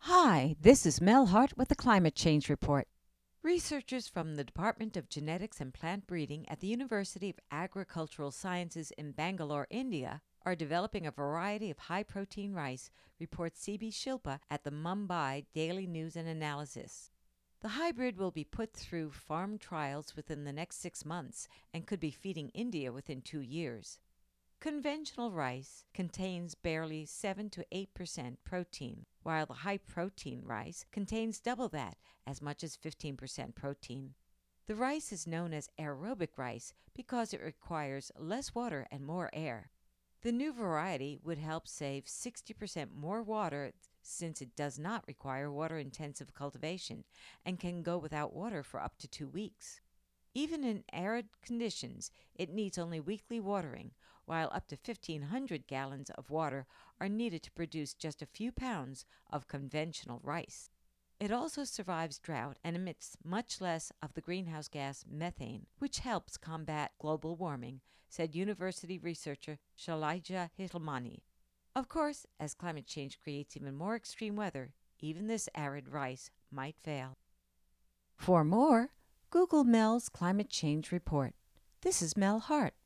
Hi, this is Mel Hart with the Climate Change Report. Researchers from the Department of Genetics and Plant Breeding at the University of Agricultural Sciences in Bangalore, India, are developing a variety of high-protein rice, reports CB Shilpa at the Mumbai Daily News and Analysis. The hybrid will be put through farm trials within the next 6 months and could be feeding India within 2 years. Conventional rice contains barely 7 to 8% protein, while the high protein rice contains double that, as much as 15% protein. The rice is known as aerobic rice because it requires less water and more air. The new variety would help save 60% more water since it does not require water-intensive cultivation and can go without water for up to 2 weeks. Even in arid conditions, it needs only weekly watering, while up to 1,500 gallons of water are needed to produce just a few pounds of conventional rice. It also survives drought and emits much less of the greenhouse gas methane, which helps combat global warming, said university researcher Shalaija Hilmani. Of course, as climate change creates even more extreme weather, even this arid rice might fail. For more, Google Mel's Climate Change Report. This is Mel Hart.